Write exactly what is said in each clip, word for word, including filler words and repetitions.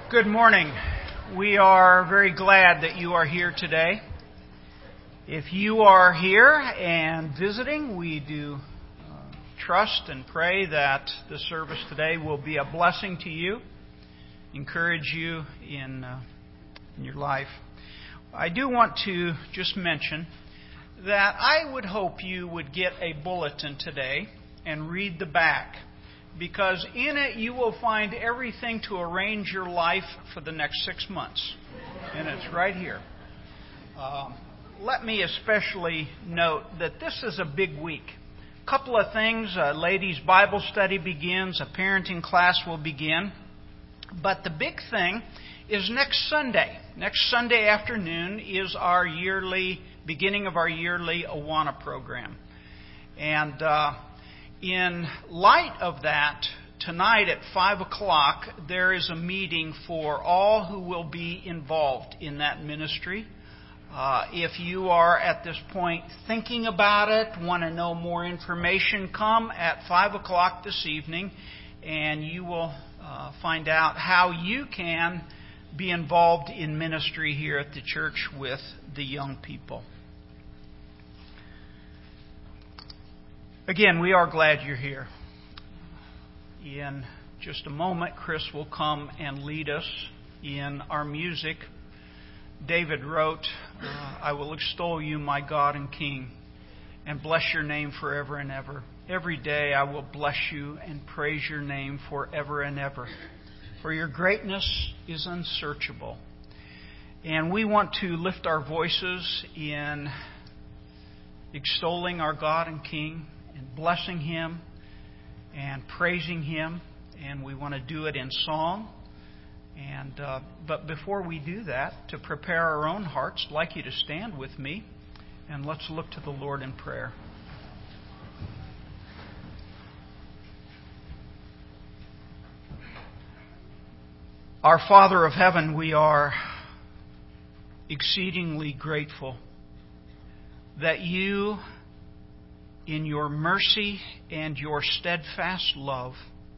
Good morning. We are very glad that you are here today. If you are here and visiting, we do uh, trust and pray that the service today will be a blessing to you, encourage you in, uh, in your life. I do want to just mention that I would hope you would get a bulletin today and read the back, because in it you will find everything to arrange your life for the next six months. And it's right here. Um, let me especially note that this is a big week. A couple of things. A ladies' Bible study begins. A parenting class will begin. But the big thing is next Sunday. Next Sunday afternoon is our yearly, beginning of our yearly Awana program. And uh, in light of that, tonight at five o'clock, there is a meeting for all who will be involved in that ministry. Uh, if you are at this point thinking about it, want to know more information, come at five o'clock this evening and you will uh, find out how you can be involved in ministry here at the church with the young people. Again, we are glad you're here. In just a moment, Chris will come and lead us in our music. David wrote, uh, I will extol you, my God and King, and bless your name forever and ever. Every day I will bless you and praise your name forever and ever. For your greatness is unsearchable. And we want to lift our voices in extolling our God and King, and blessing Him and praising Him, and we want to do it in song. And uh, but before we do that, to prepare our own hearts, I'd like you to stand with me, and let's look to the Lord in prayer. Our Father of heaven, we are exceedingly grateful that you, in your mercy and your steadfast love,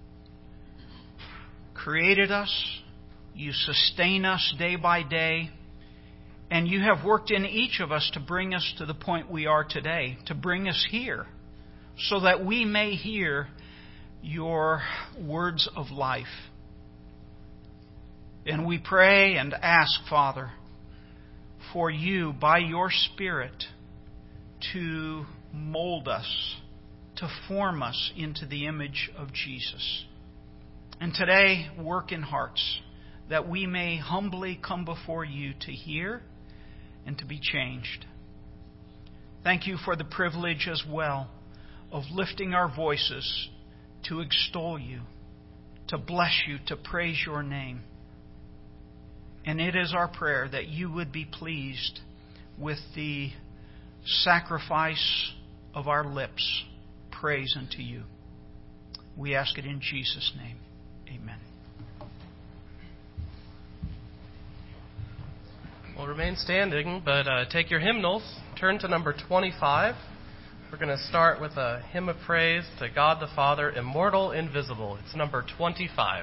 created us, you sustain us day by day, and you have worked in each of us to bring us to the point we are today, to bring us here, so that we may hear your words of life. And we pray and ask, Father, for you, by your Spirit, to mold us, to form us into the image of Jesus. And today, work in hearts that we may humbly come before you to hear and to be changed. Thank you for the privilege as well of lifting our voices to extol you, to bless you, to praise your name. And it is our prayer that you would be pleased with the sacrifice of our lips, praise unto you. We ask it in Jesus' name. Amen. We'll remain standing, but uh, take your hymnals, turn to number twenty-five. We're going to start with a hymn of praise to God the Father, immortal, invisible. It's number twenty-five.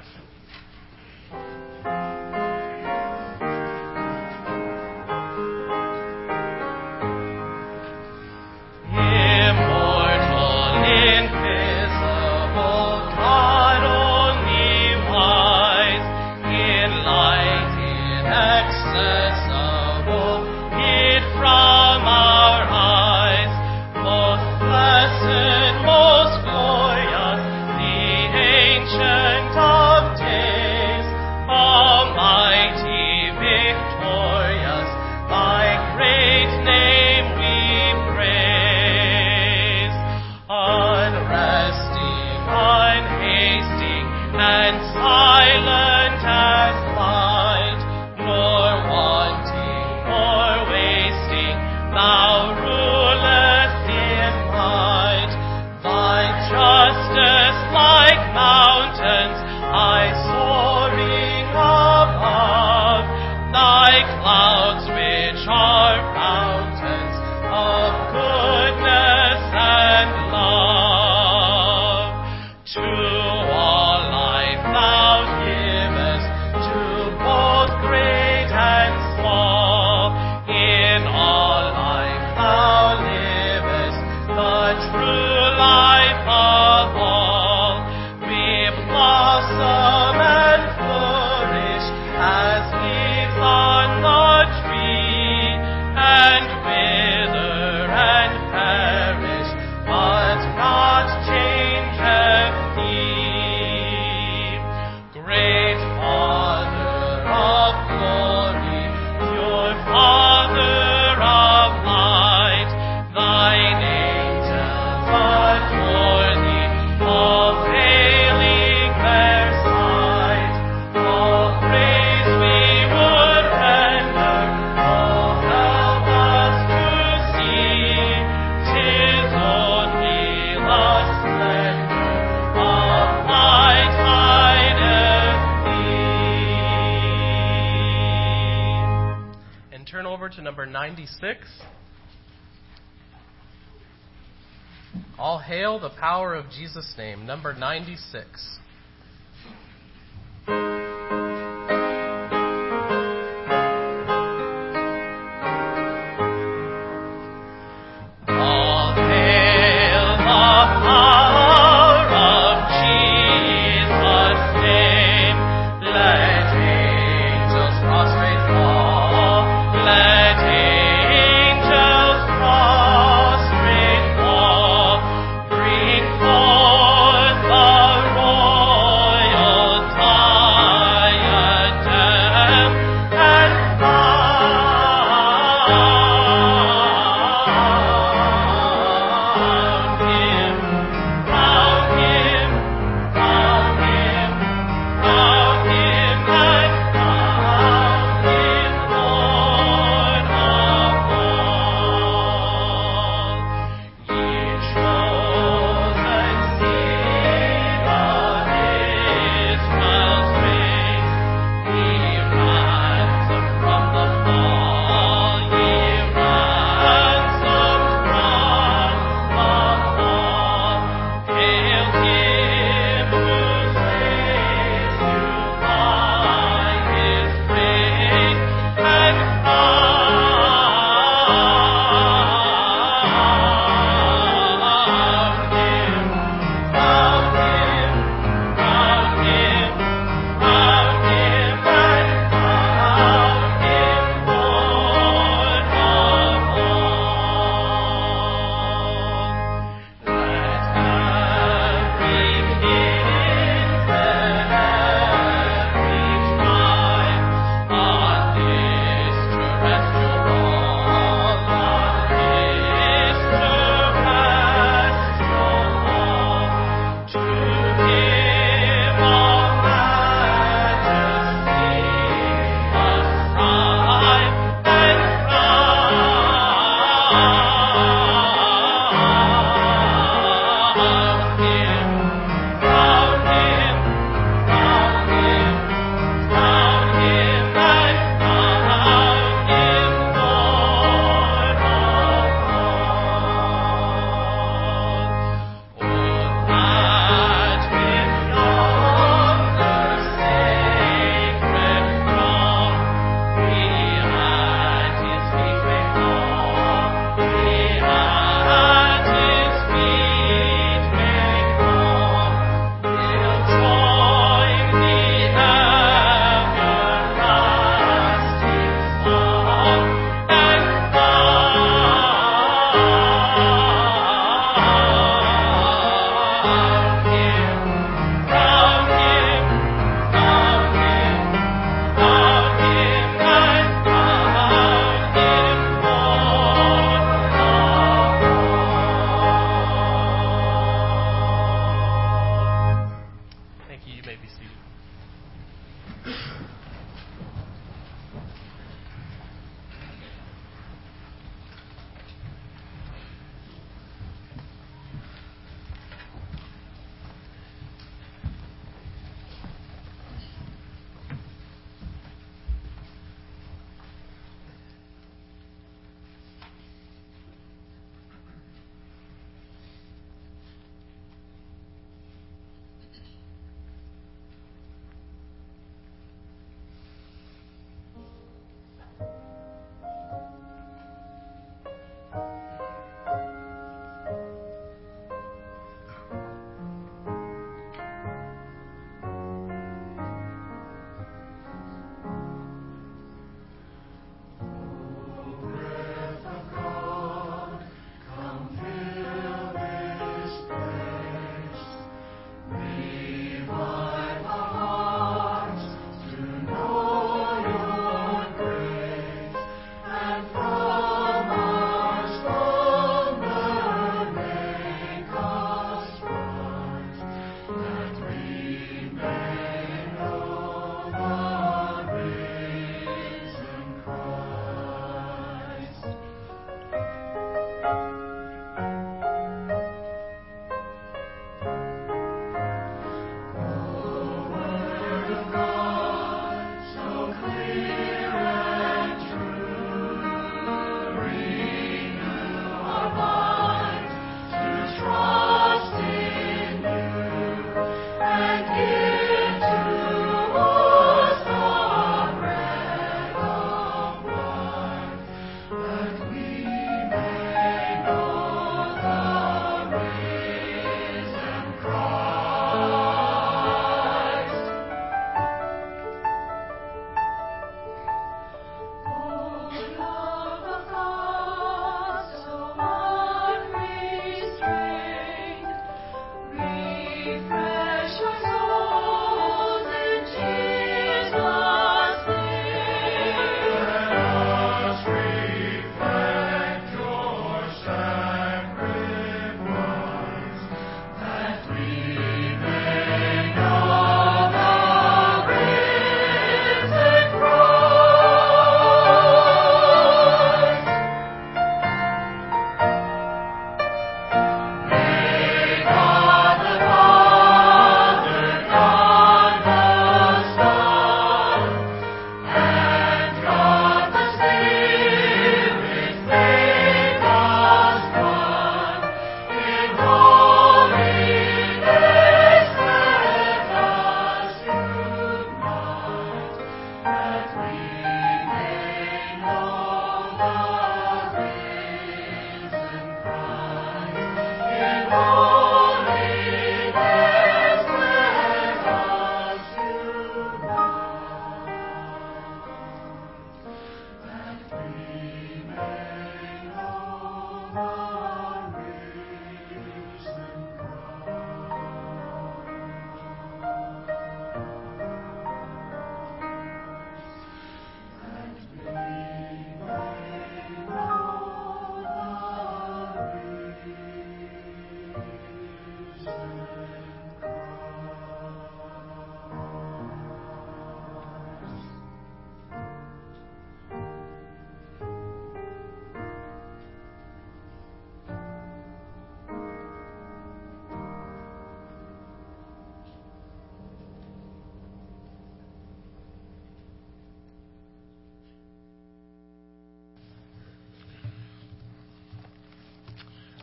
To all life thou blossom and flourish as leaves on the tree, and wither and perish, but not changeth thee. Great Father of glory, pure Father of light, thine angels adore thee, all veiling their sight. All praise we would render, oh help us to see, 'tis only the splendor of light hideth thee. And turn over to number ninety-six. All hail the power of Jesus' name, number ninety-six. All hail the power of Jesus' name. Let angels prostrate fall. Let angels prostrate fall. Bring forth the royal diadem and crown him, crown him, crown him, crown him, and crown him Lord of all. Ye chosen seed of Israel's race, ye ransomed from the fall, ye ransomed from the fall. Hail him whose ways you by his grace, and crown him, crown him, crown him, crown him, and crown him Lord of all. Let every kindred, every tribe on this terrestrial ball, on this terrestrial ball, to him all majesty ascribe, and crown him, crown him, crown him, crown him, and crown him Lord of all. Oh, that with yonder sacred throng we at his feet may fall, we at his feet may fall. We'll join the everlasting song, and crown him, crown him, crown him, crown him, and crown him Lord of all. Thank you. You may be seated.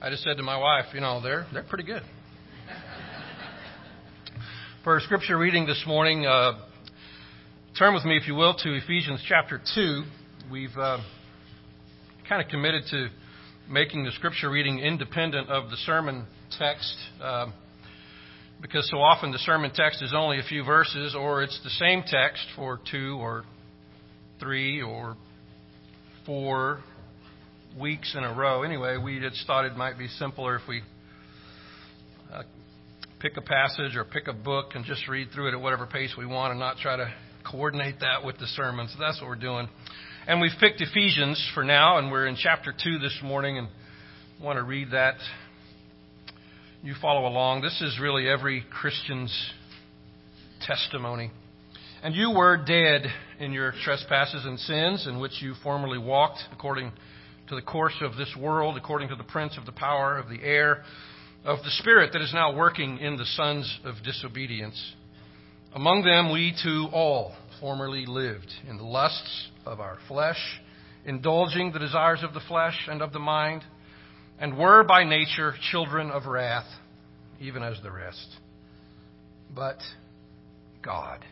I just said to my wife, you know, they're they're pretty good. For our scripture reading this morning, uh, turn with me, if you will, to Ephesians chapter two. We've uh, kind of committed to making the scripture reading independent of the sermon text, uh, because so often the sermon text is only a few verses, or it's the same text for two or three or four weeks in a row. Anyway, we just thought it might be simpler if we uh, pick a passage or pick a book and just read through it at whatever pace we want and not try to coordinate that with the sermon. So that's what we're doing. And we've picked Ephesians for now, and we're in chapter two this morning, and I want to read that. You follow along. This is really every Christian's testimony. And you were dead in your trespasses and sins, in which you formerly walked according to the course of this world, according to the prince of the power of the air, of the spirit that is now working in the sons of disobedience. Among them we too all formerly lived in the lusts of our flesh, indulging the desires of the flesh and of the mind, and were by nature children of wrath, even as the rest. But God,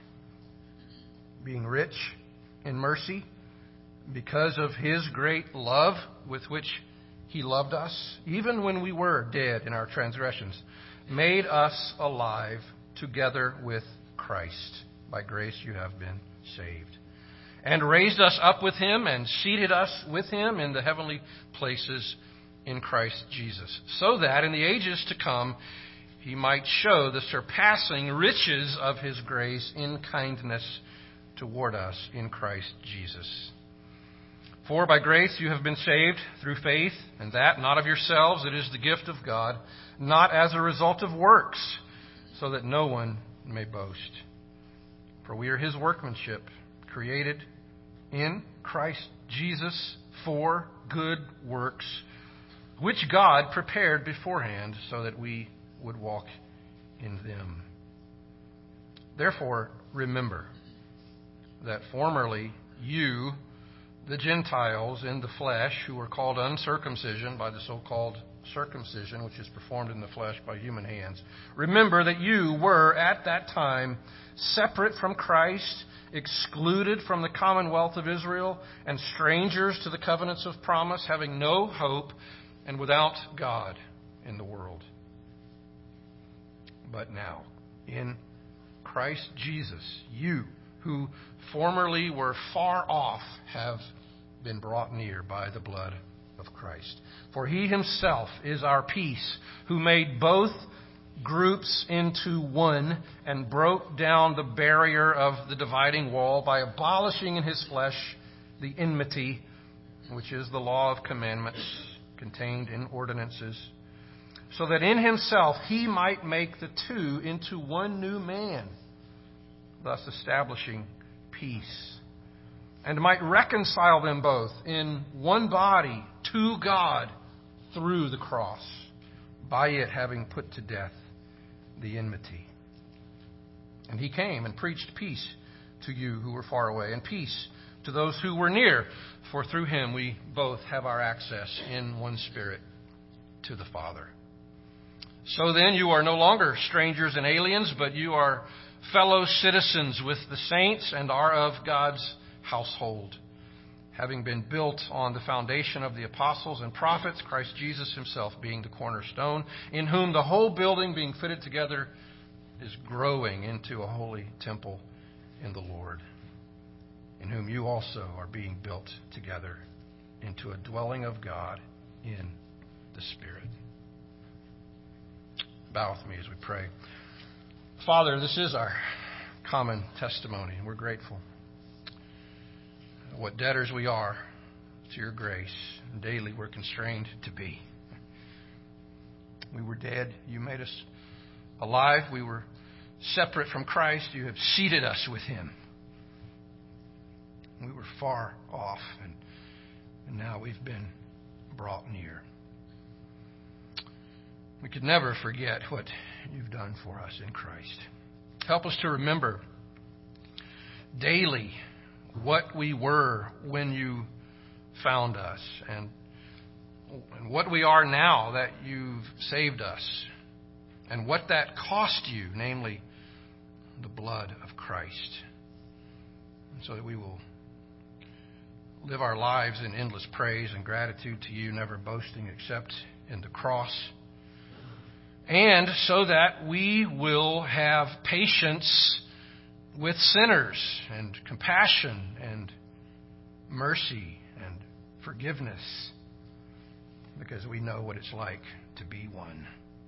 being rich in mercy, because of His great love with which He loved us, even when we were dead in our transgressions, made us alive together with Christ. By grace you have been saved. And raised us up with Him and seated us with Him in the heavenly places in Christ Jesus, so that in the ages to come He might show the surpassing riches of His grace in kindness toward us in Christ Jesus. For by grace you have been saved through faith, and that not of yourselves, it is the gift of God, not as a result of works, so that no one may boast. For we are His workmanship, created in Christ Jesus for good works, which God prepared beforehand so that we would walk in them. Therefore, remember that formerly you, the Gentiles in the flesh, who were called uncircumcision by the so-called circumcision, which is performed in the flesh by human hands. Remember that you were at that time separate from Christ, excluded from the commonwealth of Israel, and strangers to the covenants of promise, having no hope and without God in the world. But now, in Christ Jesus, you who formerly were far off have been brought near by the blood of Christ. For He Himself is our peace, who made both groups into one and broke down the barrier of the dividing wall by abolishing in His flesh the enmity, which is the law of commandments contained in ordinances, so that in Himself He might make the two into one new man, thus establishing peace, and might reconcile them both in one body to God through the cross, by it having put to death the enmity. And He came and preached peace to you who were far away, and peace to those who were near, for through Him we both have our access in one Spirit to the Father. So then you are no longer strangers and aliens, but you are fellow citizens with the saints and are of God's household, having been built on the foundation of the apostles and prophets, Christ Jesus Himself being the cornerstone, in whom the whole building being fitted together is growing into a holy temple in the Lord, in whom you also are being built together into a dwelling of God in the Spirit. Bow with me as we pray. Father, this is our common testimony, and we're grateful. What debtors we are to your grace, and daily we're constrained to be. We were dead. You made us alive. We were separate from Christ. You have seated us with Him. We were far off, and, and now we've been brought near. We could never forget what you've done for us in Christ. Help us to remember daily what we were when you found us, and and what we are now that you've saved us, and what that cost you, namely the blood of Christ, and so that we will live our lives in endless praise and gratitude to you, never boasting except in the cross, and so that we will have patience with sinners and compassion and mercy and forgiveness, because we know what it's like to be one.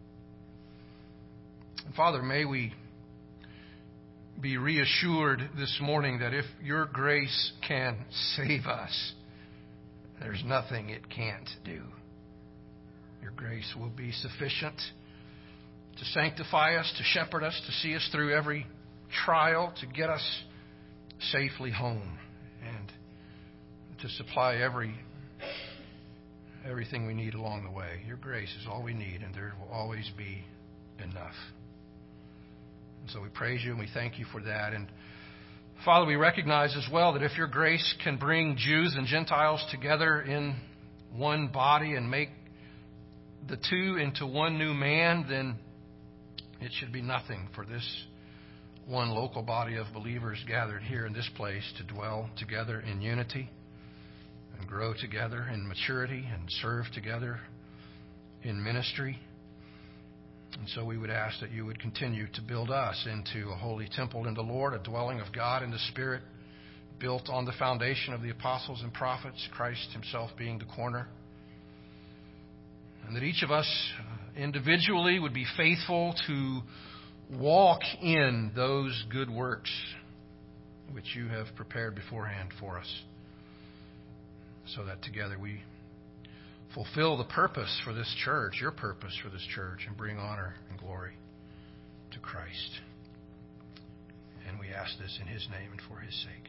And Father, may we be reassured this morning that if your grace can save us, there's nothing it can't do. Your grace will be sufficient to sanctify us, to shepherd us, to see us through every trial, to get us safely home, and to supply every everything we need along the way. Your grace is all we need, and there will always be enough. And so we praise you and we thank you for that. And Father, we recognize as well that if your grace can bring Jews and Gentiles together in one body and make the two into one new man, then it should be nothing for this one local body of believers gathered here in this place to dwell together in unity and grow together in maturity and serve together in ministry. And so we would ask that you would continue to build us into a holy temple in the Lord, a dwelling of God in the Spirit, built on the foundation of the apostles and prophets, Christ himself being the corner. And that each of us individually would be faithful to walk in those good works which you have prepared beforehand for us, so that together we fulfill the purpose for this church, your purpose for this church, and bring honor and glory to Christ. And we ask this in his name and for his sake.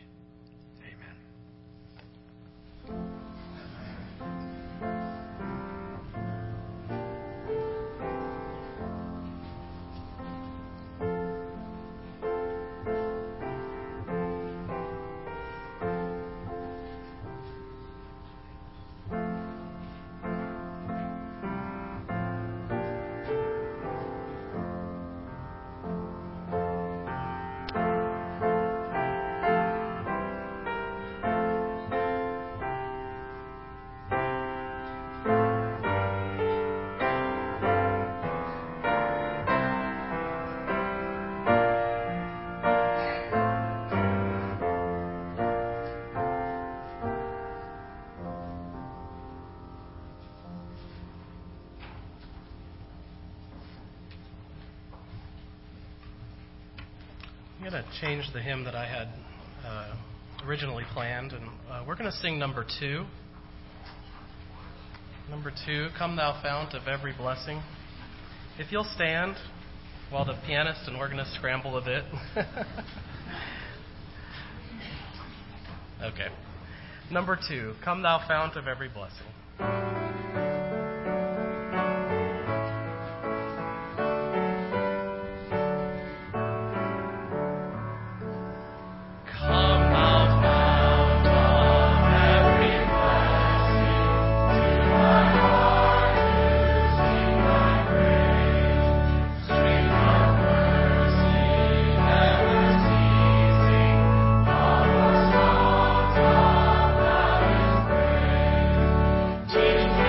Amen. I'm going to change the hymn that I had uh, originally planned, and uh, we're going to sing number two. Number two, Come Thou Fount of Every Blessing. If you'll stand while the pianist and organist scramble a bit. Okay. Number two, Come Thou Fount of Every Blessing. Jesus.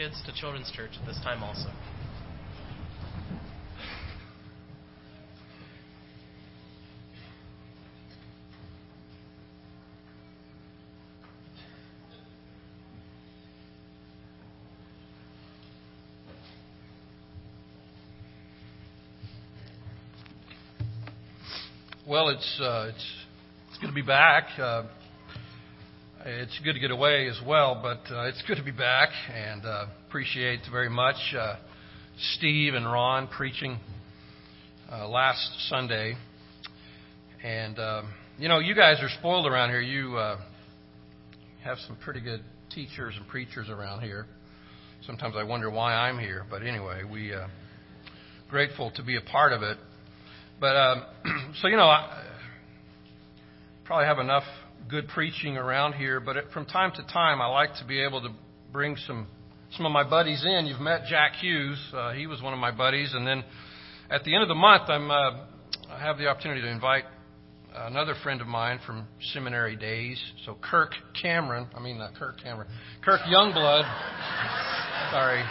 kids to Children's Church at this time also. Well, it's uh, it's it's good to be back. Uh, it's good to get away as well, but uh, it's good to be back, and uh, appreciate very much uh, Steve and Ron preaching uh, last Sunday. And um, you know, you guys are spoiled around here. You uh, have some pretty good teachers and preachers around here. Sometimes I wonder why I'm here, but anyway, we uh, grateful to be a part of it. But, um, so, you know, I probably have enough good preaching around here, but it, from time to time I like to be able to bring some some of my buddies in. You've met Jack Hughes. Uh, he was one of my buddies. And then at the end of the month, I'm, uh, I have the opportunity to invite another friend of mine from seminary days. So Kirk Cameron, I mean, not Kirk Cameron, Kirk Youngblood. Sorry.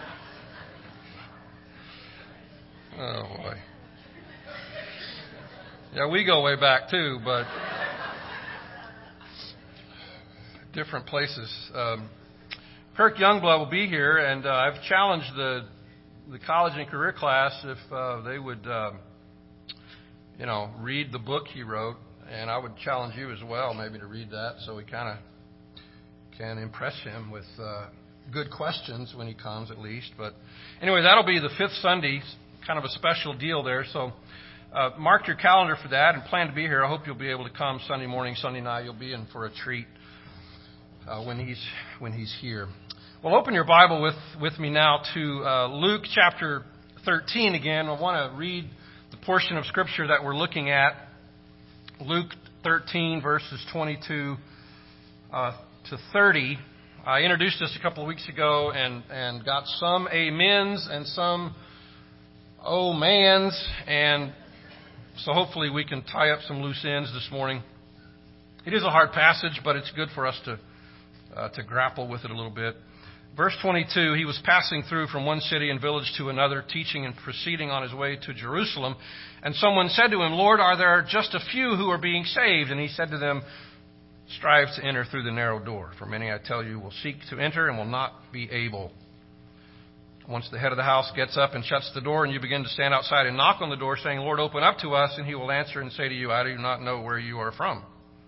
Oh, boy. Yeah, we go way back too, but different places. Um, Kirk Youngblood will be here, and uh, I've challenged the the college and career class if uh, they would, uh, you know, read the book he wrote, and I would challenge you as well, maybe to read that, so we kind of can impress him with uh, good questions when he comes, at least. But anyway, that'll be the fifth Sunday, kind of a special deal there. So. Uh, mark your calendar for that and plan to be here. I hope you'll be able to come Sunday morning, Sunday night. You'll be in for a treat uh, when he's when he's here. Well, open your Bible with, with me now to uh, Luke chapter thirteen again. I want to read the portion of Scripture that we're looking at. Luke thirteen, verses twenty-two uh, to thirty. I introduced this a couple of weeks ago and, and got some amens and some oh mans, and so hopefully we can tie up some loose ends this morning. It is a hard passage, but it's good for us to uh, to grapple with it a little bit. Verse twenty-two, he was passing through from one city and village to another, teaching and proceeding on his way to Jerusalem. And someone said to him, Lord, are there just a few who are being saved? And he said to them, strive to enter through the narrow door. For many, I tell you, will seek to enter and will not be able. Once the head of the house gets up and shuts the door, and you begin to stand outside and knock on the door, saying, Lord, open up to us, and he will answer and say to you, I do not know where you are from.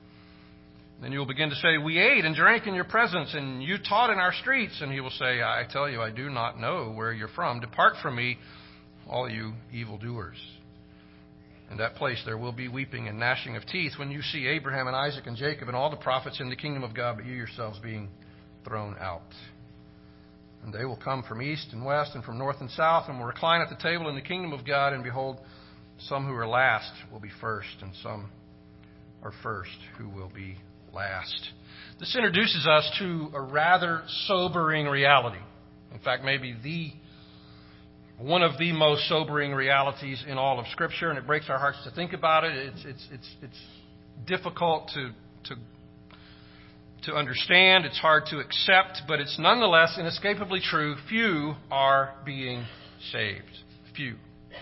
Then you will begin to say, we ate and drank in your presence, and you taught in our streets. And he will say, I tell you, I do not know where you're from. Depart from me, all you evildoers. In that place there will be weeping and gnashing of teeth when you see Abraham and Isaac and Jacob and all the prophets in the kingdom of God, but you yourselves being thrown out. And they will come from east and west and from north and south and will recline at the table in the kingdom of God. And behold, some who are last will be first, and some are first who will be last. This introduces us to a rather sobering reality. In fact, maybe the one of the most sobering realities in all of Scripture, and it breaks our hearts to think about it. It's it's it's it's difficult to to to understand. It's hard to accept, but it's nonetheless inescapably true. Few are being saved. Few.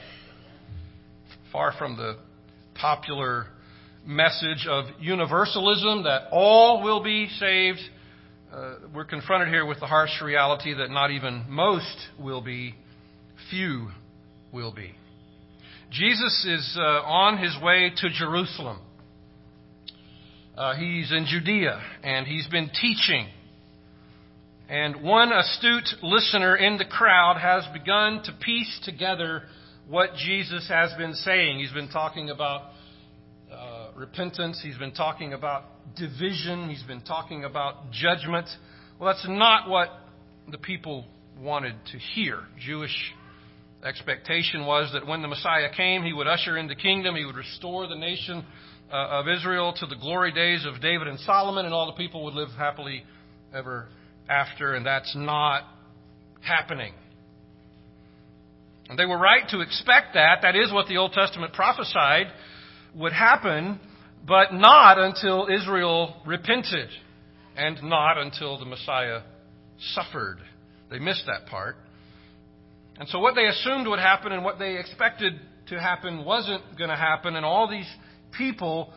Far from the popular message of universalism that all will be saved, uh, we're confronted here with the harsh reality that not even most will be, few will be. Jesus is uh, on his way to Jerusalem. Uh, he's in Judea, and he's been teaching. And one astute listener in the crowd has begun to piece together what Jesus has been saying. He's been talking about uh, repentance. He's been talking about division. He's been talking about judgment. Well, that's not what the people wanted to hear. Jewish expectation was that when the Messiah came, he would usher in the kingdom. He would restore the nation Uh, of Israel to the glory days of David and Solomon, and all the people would live happily ever after, and that's not happening. And they were right to expect that. That is what the Old Testament prophesied would happen, but not until Israel repented, and not until the Messiah suffered. They missed that part. And so what they assumed would happen and what they expected to happen wasn't going to happen. And all these people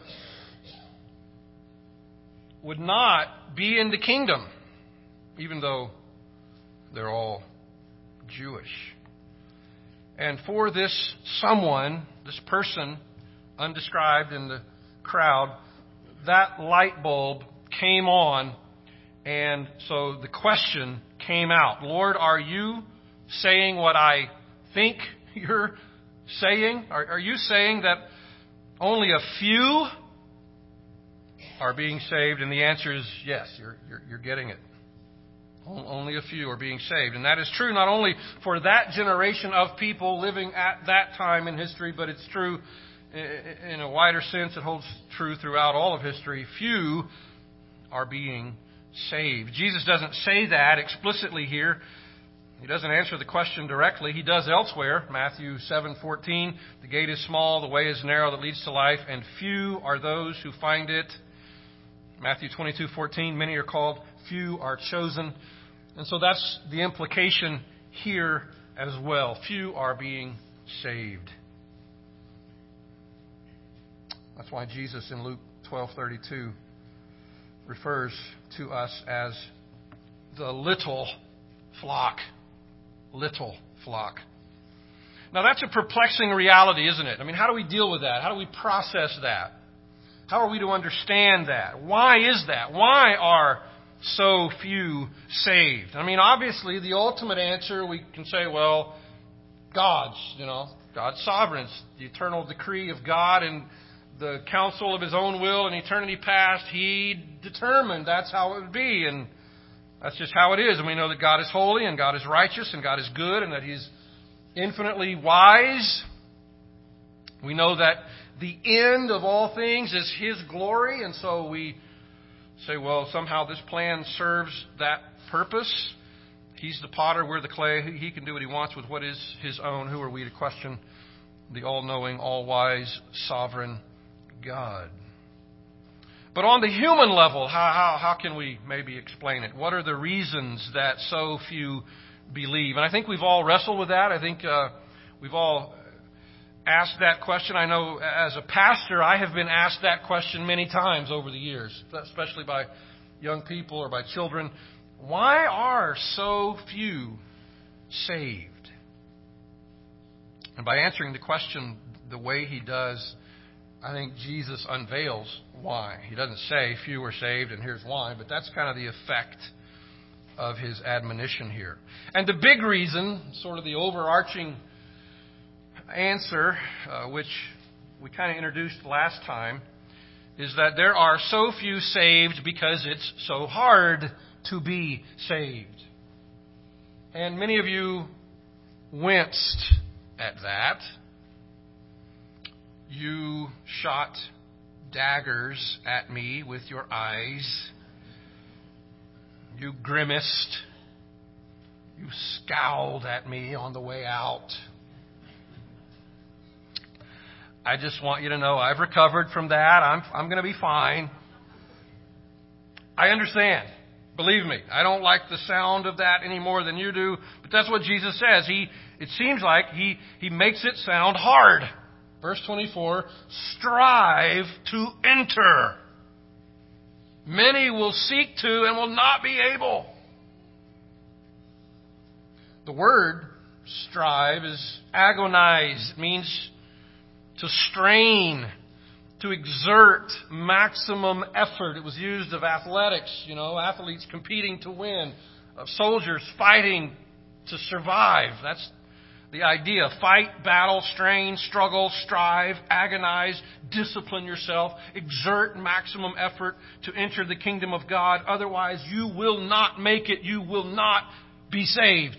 would not be in the kingdom, even though they're all Jewish. And for this someone, this person, undescribed in the crowd, that light bulb came on. And so the question came out, Lord, are you saying what I think you're saying? Are, are you saying that only a few are being saved? And the answer is yes, you're, you're, you're getting it. Only a few are being saved. And that is true not only for that generation of people living at that time in history, but it's true in a wider sense. It holds true throughout all of history. Few are being saved. Jesus doesn't say that explicitly here. He doesn't answer the question directly. He does elsewhere. Matthew seven fourteen, the gate is small, the way is narrow that leads to life, and few are those who find it. Matthew twenty-two fourteen, many are called, few are chosen. And so that's the implication here as well. Few are being saved. That's why Jesus in Luke twelve thirty-two refers to us as the little flock. Little flock. Now that's a perplexing reality, isn't it? I mean, how do we deal with that? How do we process that? How are we to understand that? Why is that? Why are so few saved? I mean, obviously, the ultimate answer, we can say, well, God's, you know, God's sovereign. It's the eternal decree of God and the counsel of His own will in eternity past. He determined that's how it would be, and that's just how it is. And we know that God is holy and God is righteous and God is good and that He's infinitely wise. We know that the end of all things is His glory, and so we say, well, somehow this plan serves that purpose. He's the potter, we're the clay. He can do what He wants with what is His own. Who are we to question the all-knowing, all-wise, sovereign God? But on the human level, how, how, how can we maybe explain it? What are the reasons that so few believe? And I think we've all wrestled with that. I think uh, we've all asked that question. I know as a pastor, I have been asked that question many times over the years, especially by young people or by children. Why are so few saved? And by answering the question the way He does, I think Jesus unveils why. He doesn't say few are saved and here's why, but that's kind of the effect of His admonition here. And the big reason, sort of the overarching answer, uh, which we kind of introduced last time, is that there are so few saved because it's so hard to be saved. And many of you winced at that. You shot daggers at me with your eyes. You grimaced. You scowled at me on the way out. I just want you to know I've recovered from that. I'm I'm going to be fine. I understand. Believe me, I don't like the sound of that any more than you do, but that's what Jesus says. He it seems like he he makes it sound hard. Verse twenty-four, strive to enter. Many will seek to and will not be able. The word strive is agonize. It means to strain, to exert maximum effort. It was used of athletics, you know, athletes competing to win, of soldiers fighting to survive. That's the idea. Fight, battle, strain, struggle, strive, agonize, discipline yourself, exert maximum effort to enter the kingdom of God. Otherwise, you will not make it. You will not be saved.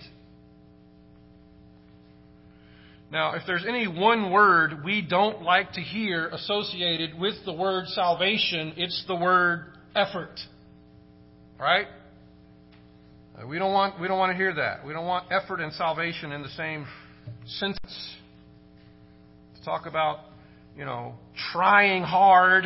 Now, if there's any one word we don't like to hear associated with the word salvation, it's the word effort. Right? We don't want we don't want to hear that. We don't want effort and salvation in the same sentence. To talk about, you know, trying hard,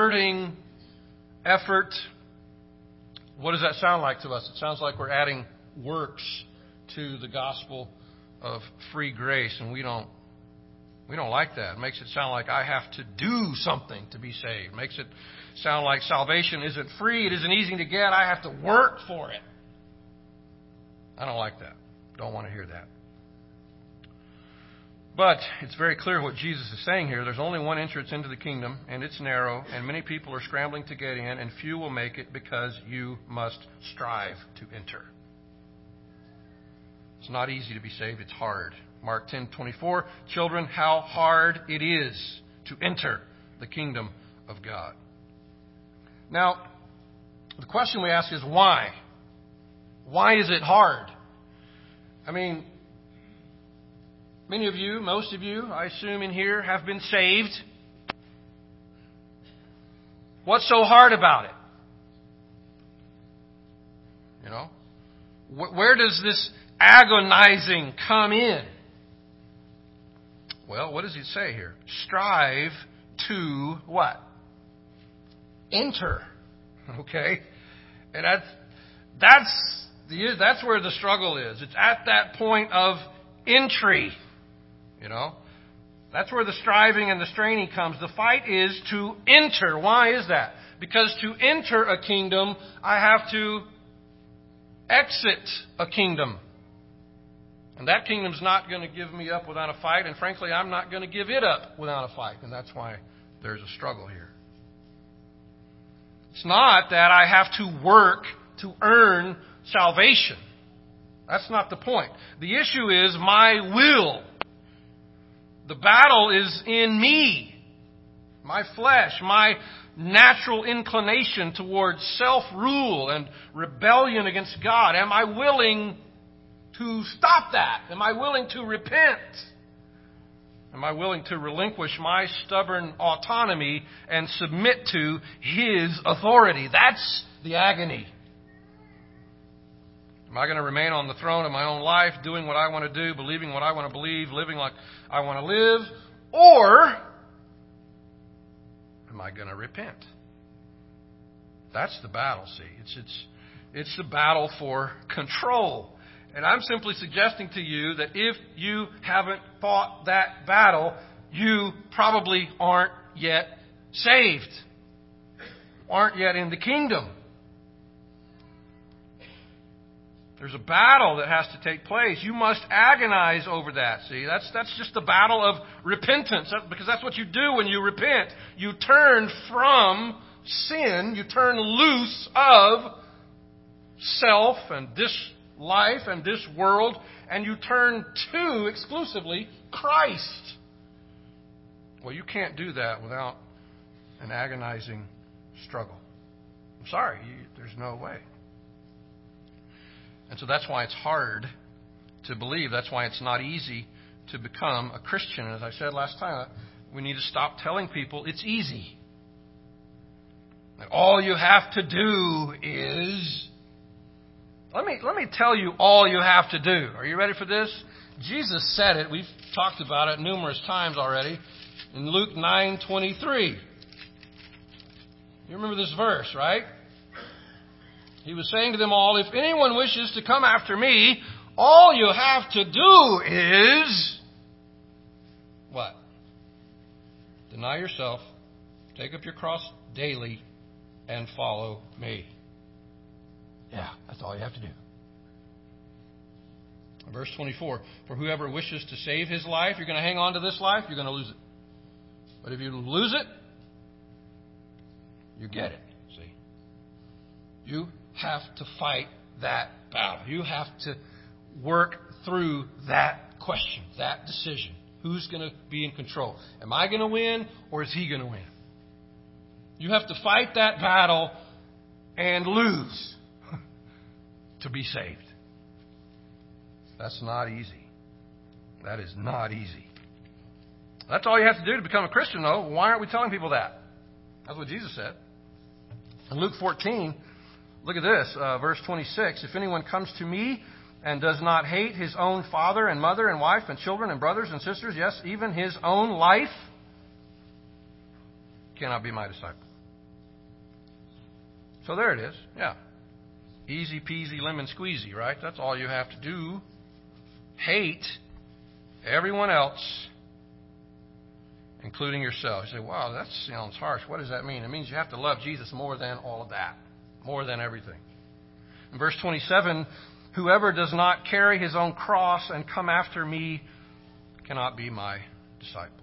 exerting effort. What does that sound like to us? It sounds like we're adding works to the gospel of free grace, and we don't we don't like that. It makes it sound like I have to do something to be saved. It makes it sound like salvation isn't free, it isn't easy to get, I have to work for it. I don't like that. Don't want to hear that. But it's very clear what Jesus is saying here. There's only one entrance into the kingdom, and it's narrow, and many people are scrambling to get in, and few will make it because you must strive to enter. It's not easy to be saved. It's hard. Mark ten twenty-four, children, how hard it is to enter the kingdom of God. Now, the question we ask is why? Why is it hard? I mean, many of you, most of you, I assume in here, have been saved. What's so hard about it? You know? Where does this agonizing come in? Well, what does he say here? Strive to what? Enter. Okay? And that's that's the that's where the struggle is. It's at that point of entry. You know? That's where the striving and the straining comes. The fight is to enter. Why is that? Because to enter a kingdom, I have to exit a kingdom. And that kingdom's not going to give me up without a fight. And frankly, I'm not going to give it up without a fight. And that's why there's a struggle here. It's not that I have to work to earn salvation. That's not the point. The issue is my will. The battle is in me. My flesh, my natural inclination towards self-rule and rebellion against God. Am I willing to stop that? Am I willing to repent? Am I willing to relinquish my stubborn autonomy and submit to His authority? That's the agony. Am I going to remain on the throne of my own life, doing what I want to do, believing what I want to believe, living like I want to live? Or am I going to repent? That's the battle, see. It's, it's, it's the battle for control. And I'm simply suggesting to you that if you haven't fought that battle, you probably aren't yet saved. Aren't yet in the kingdom. There's a battle that has to take place. You must agonize over that. See, that's that's just the battle of repentance. That, because that's what you do when you repent. You turn from sin. You turn loose of self and this life and this world, and you turn to exclusively Christ. Well, you can't do that without an agonizing struggle. I'm sorry, you, there's no way. And so that's why it's hard to believe. That's why it's not easy to become a Christian. As I said last time, we need to stop telling people it's easy. Like all you have to do is... Let me, let me tell you all you have to do. Are you ready for this? Jesus said it. We've talked about it numerous times already. In Luke nine twenty-three. You remember this verse, right? He was saying to them all, if anyone wishes to come after me, all you have to do is... What? Deny yourself, take up your cross daily, and follow me. Yeah, that's all you have to do. Verse twenty-four, for whoever wishes to save his life, you're going to hang on to this life, you're going to lose it. But if you lose it, you get it. See? You have to fight that battle. You have to work through that question, that decision. Who's going to be in control? Am I going to win, or is he going to win? You have to fight that battle and lose to be saved. That's not easy. That is not easy. That's all you have to do to become a Christian, though. Why aren't we telling people that? That's what Jesus said. In Luke fourteen, look at this, uh, verse twenty-six. If anyone comes to me and does not hate his own father and mother and wife and children and brothers and sisters, yes, even his own life, cannot be my disciple. So there it is. Yeah. Easy peasy lemon squeezy, right? That's all you have to do. Hate everyone else, including yourself. You say, wow, that sounds harsh. What does that mean? It means you have to love Jesus more than all of that, more than everything. In verse twenty-seven, whoever does not carry his own cross and come after me cannot be my disciple.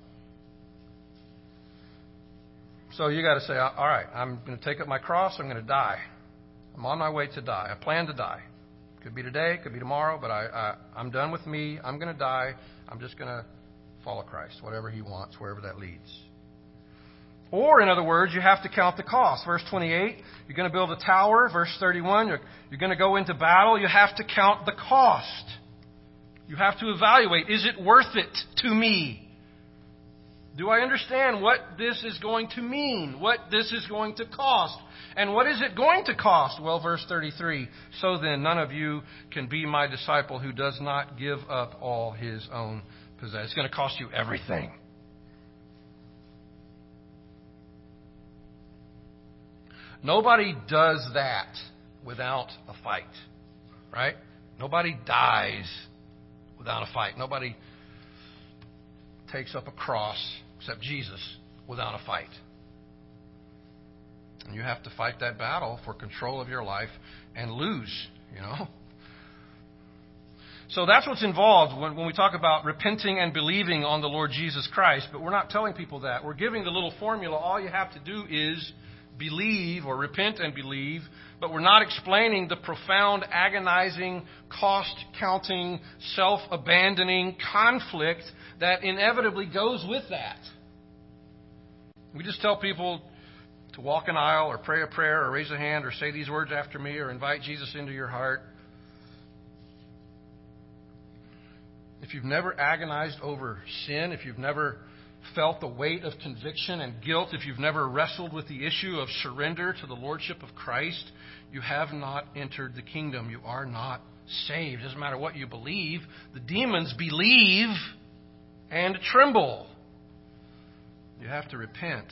So you got to say, all right, I'm going to take up my cross. I'm going to die. I'm on my way to die. I plan to die. Could be today, could be tomorrow, but I, I, I'm done with me. I'm going to die. I'm just going to follow Christ, whatever He wants, wherever that leads. Or, in other words, you have to count the cost. Verse twenty-eight, you're going to build a tower. Verse thirty-one, you're, you're going to go into battle. You have to count the cost. You have to evaluate, is it worth it to me? Do I understand what this is going to mean? What this is going to cost? And what is it going to cost? Well, verse thirty-three, so then none of you can be my disciple who does not give up all his own possessions. It's going to cost you everything. Nobody does that without a fight, right? Nobody dies without a fight. Nobody takes up a cross, except Jesus, without a fight. And you have to fight that battle for control of your life and lose, you know. So that's what's involved when, when we talk about repenting and believing on the Lord Jesus Christ. But we're not telling people that. We're giving the little formula. All you have to do is believe or repent and believe. But we're not explaining the profound, agonizing, cost-counting, self-abandoning conflict that inevitably goes with that. We just tell people to walk an aisle or pray a prayer or raise a hand or say these words after me or invite Jesus into your heart. If you've never agonized over sin, if you've never felt the weight of conviction and guilt, if you've never wrestled with the issue of surrender to the Lordship of Christ, you have not entered the kingdom. You are not saved. It doesn't matter what you believe. The demons believe and tremble. You have to repent.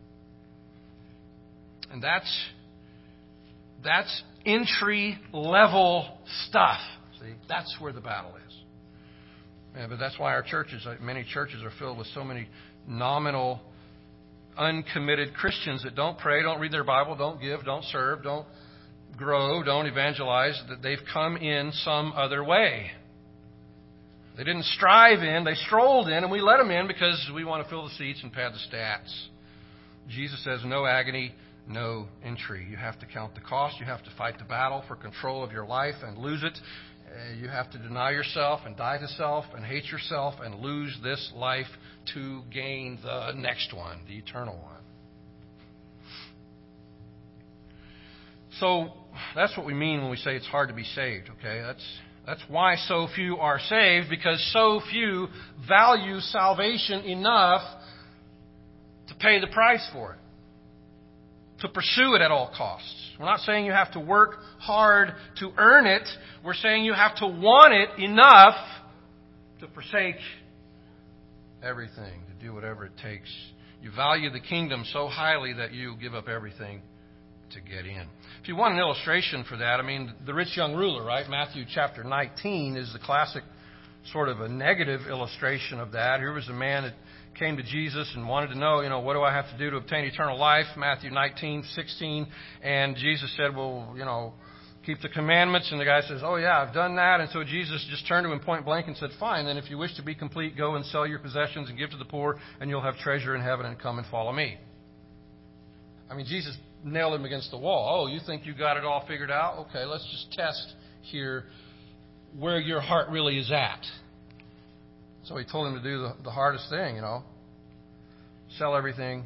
And that's that's entry level stuff. See, that's where the battle is. Yeah, but that's why our churches, many churches, are filled with so many nominal, uncommitted Christians that don't pray, don't read their Bible, don't give, don't serve, don't grow, don't evangelize. That they've come in some other way. They didn't strive in, they strolled in, and we let them in because we want to fill the seats and pad the stats. Jesus says, no agony, no entry. You have to count the cost. You have to fight the battle for control of your life and lose it. Uh, you have to deny yourself and die to self and hate yourself and lose this life to gain the next one, the eternal one. So that's what we mean when we say it's hard to be saved, okay? That's that's why so few are saved, because so few value salvation enough to pay the price for it, to pursue it at all costs. We're not saying you have to work hard to earn it. We're saying you have to want it enough to forsake everything, to do whatever it takes. You value the kingdom so highly that you give up everything to get in. If you want an illustration for that, I mean, the rich young ruler, right? Matthew chapter nineteen is the classic sort of a negative illustration of that. Here was a man that came to Jesus and wanted to know, you know, what do I have to do to obtain eternal life? Matthew nineteen, sixteen. And Jesus said, well, you know, keep the commandments. And the guy says, oh, yeah, I've done that. And so Jesus just turned to him point blank and said, fine, then if you wish to be complete, go and sell your possessions and give to the poor, and you'll have treasure in heaven, and come and follow me. I mean, Jesus nailed him against the wall. Oh, you think you got it all figured out? Okay, let's just test here where your heart really is at. So he told him to do the, the hardest thing, you know. Sell everything.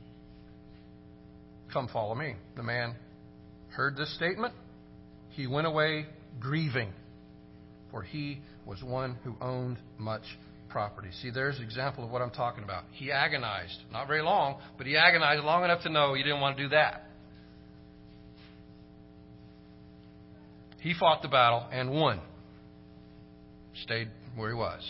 Come follow me. The man heard this statement. He went away grieving, for he was one who owned much property. See, there's an example of what I'm talking about. He agonized. Not very long, but he agonized long enough to know he didn't want to do that. He fought the battle and won. Stayed where he was.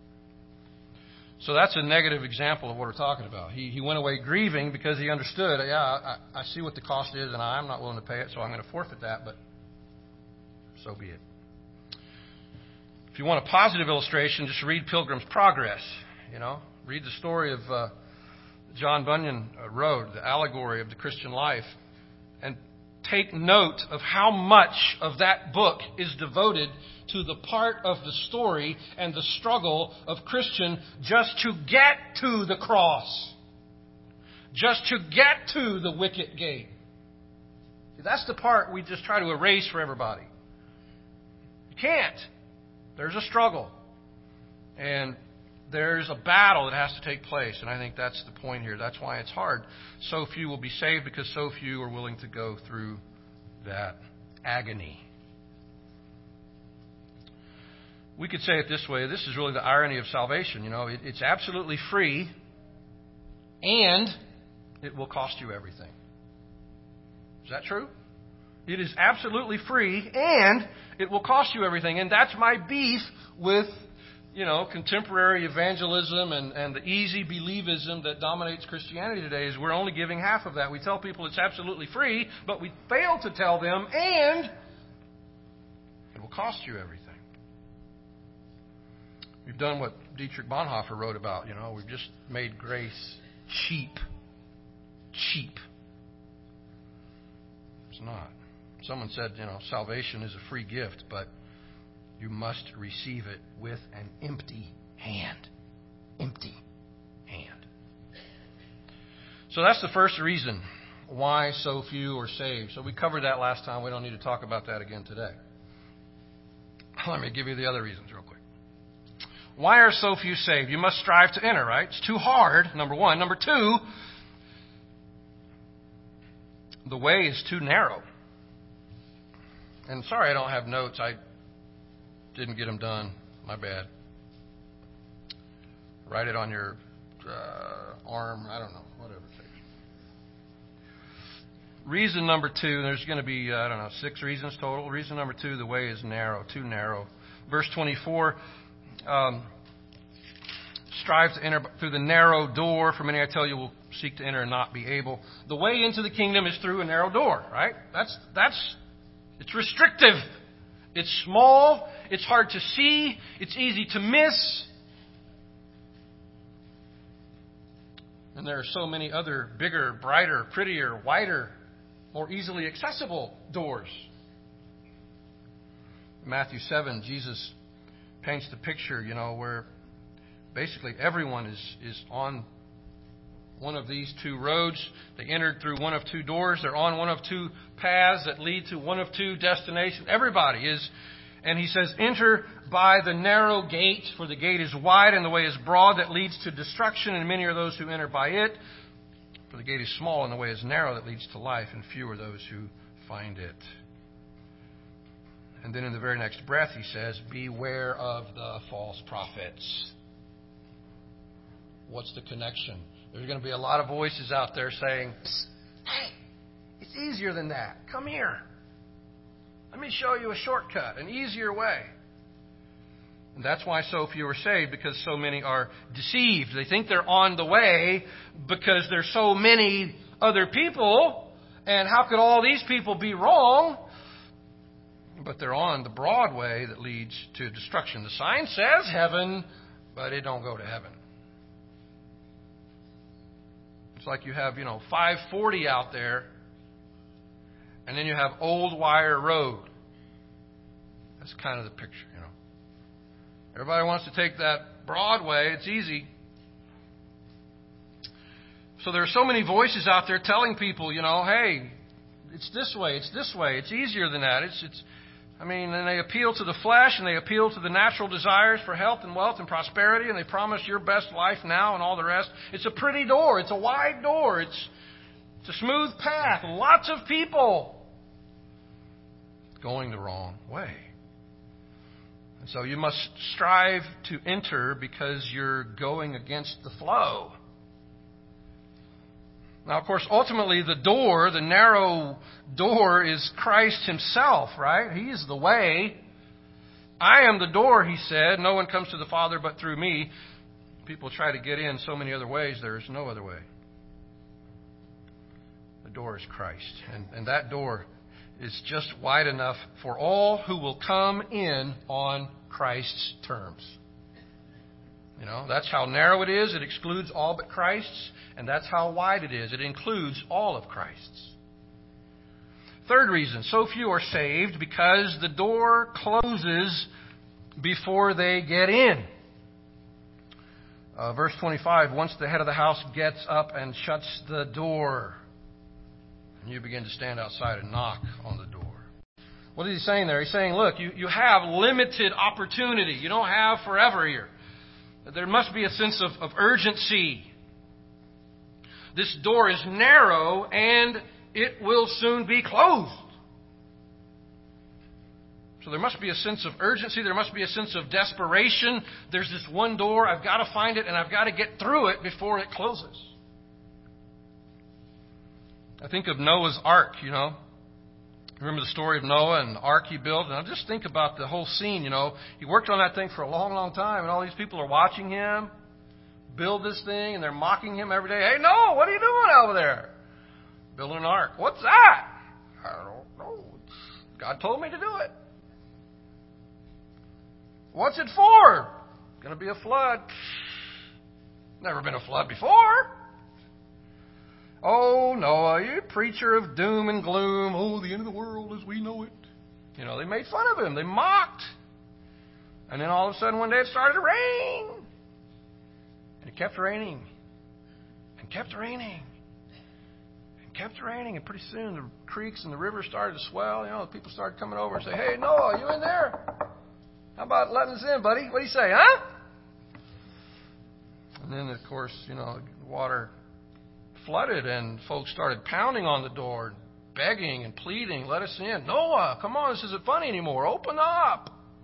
So that's a negative example of what we're talking about. He he went away grieving because he understood, yeah, I, I see what the cost is, and I'm not willing to pay it, so I'm going to forfeit that. But so be it. If you want a positive illustration, just read Pilgrim's Progress. You know, read the story of uh, John Bunyan wrote, the allegory of the Christian life, and take note of how much of that book is devoted to the part of the story and the struggle of Christian just to get to the cross, just to get to the wicket gate. That's the part we just try to erase for everybody. You can't. There's a struggle. And there's a battle that has to take place. And I think that's the point here. That's why it's hard. So few will be saved because so few are willing to go through that agony. We could say it this way. This is really the irony of salvation. You know, it, it's absolutely free, and it will cost you everything. Is that true? It is absolutely free, and it will cost you everything. And that's my beef with, you know, contemporary evangelism and, and the easy believism that dominates Christianity today is we're only giving half of that. We tell people it's absolutely free, but we fail to tell them, and it will cost you everything. We've done what Dietrich Bonhoeffer wrote about, you know, we've just made grace cheap. Cheap. It's not. Someone said, you know, salvation is a free gift, but you must receive it with an empty hand. Empty hand. So that's the first reason why so few are saved. So we covered that last time. We don't need to talk about that again today. Let me give you the other reasons real quick. Why are so few saved? You must strive to enter, right? It's too hard, number one. Number two, the way is too narrow. And sorry I don't have notes. I didn't get them done. My bad. Write it on your uh, arm. I don't know. Whatever it takes. Reason number two, there's going to be, uh, I don't know, six reasons total. Reason number two, the way is narrow, too narrow. Verse twenty-four, um, strive to enter through the narrow door. For many, I tell you, will seek to enter and not be able. The way into the kingdom is through a narrow door, right? That's, that's, it's restrictive. It's small. It's hard to see. It's easy to miss. And there are so many other bigger, brighter, prettier, wider, more easily accessible doors. In Matthew seven, Jesus paints the picture, you know, where basically everyone is, is on one of these two roads. They entered through one of two doors. They're on one of two paths that lead to one of two destinations. Everybody is. And he says, enter by the narrow gate, for the gate is wide and the way is broad that leads to destruction, and many are those who enter by it. For the gate is small and the way is narrow that leads to life, and few are those who find it. And then in the very next breath he says, beware of the false prophets. What's the connection? There's going to be a lot of voices out there saying, hey, it's easier than that. Come here. Let me show you a shortcut, an easier way. And that's why so few are saved, because so many are deceived. They think they're on the way because there's so many other people, and how could all these people be wrong? But they're on the broad way that leads to destruction. The sign says heaven, but it don't go to heaven. It's like you have, you know, five forty out there, and then you have Old Wire Road. That's kind of the picture, you know. Everybody wants to take that broad way. It's easy. So there are so many voices out there telling people, you know, hey, it's this way, it's this way, it's easier than that. It's, it's. I mean, and they appeal to the flesh, and they appeal to the natural desires for health and wealth and prosperity, and they promise your best life now and all the rest. It's a pretty door. It's a wide door. It's, it's a smooth path. Lots of people going the wrong way. And so you must strive to enter because you're going against the flow. Now, of course, ultimately the door, the narrow door, is Christ himself, right? He is the way. I am the door, he said. No one comes to the Father but through me. People try to get in so many other ways. There is no other way. The door is Christ. And, and that door is just wide enough for all who will come in on Christ's terms. You know, that's how narrow it is. It excludes all but Christ's. And that's how wide it is. It includes all of Christ's. Third reason, so few are saved because the door closes before they get in. Uh, verse twenty-five, once the head of the house gets up and shuts the door, and you begin to stand outside and knock on the door. What is he saying there? He's saying, look, you, you have limited opportunity. You don't have forever here. There must be a sense of, of urgency. This door is narrow and it will soon be closed. So there must be a sense of urgency. There must be a sense of desperation. There's this one door. I've got to find it and I've got to get through it before it closes. I think of Noah's Ark, you know. Remember the story of Noah and the ark he built? And I just think about the whole scene, you know. He worked on that thing for a long, long time, and all these people are watching him build this thing, and they're mocking him every day. Hey, Noah, what are you doing over there? Building an ark. What's that? I don't know. God told me to do it. What's it for? It's going to be a flood. Never been a flood before. Oh, Noah, you preacher of doom and gloom. Oh, the end of the world as we know it. You know, they made fun of him. They mocked. And then all of a sudden one day it started to rain. And it kept raining. And kept raining. And kept raining. And pretty soon the creeks and the rivers started to swell. You know, people started coming over and say, hey, Noah, you in there? How about letting us in, buddy? What do you say, huh? And then, of course, you know, water flooded and folks started pounding on the door, begging and pleading, let us in. Noah, come on, this isn't funny anymore. Open up.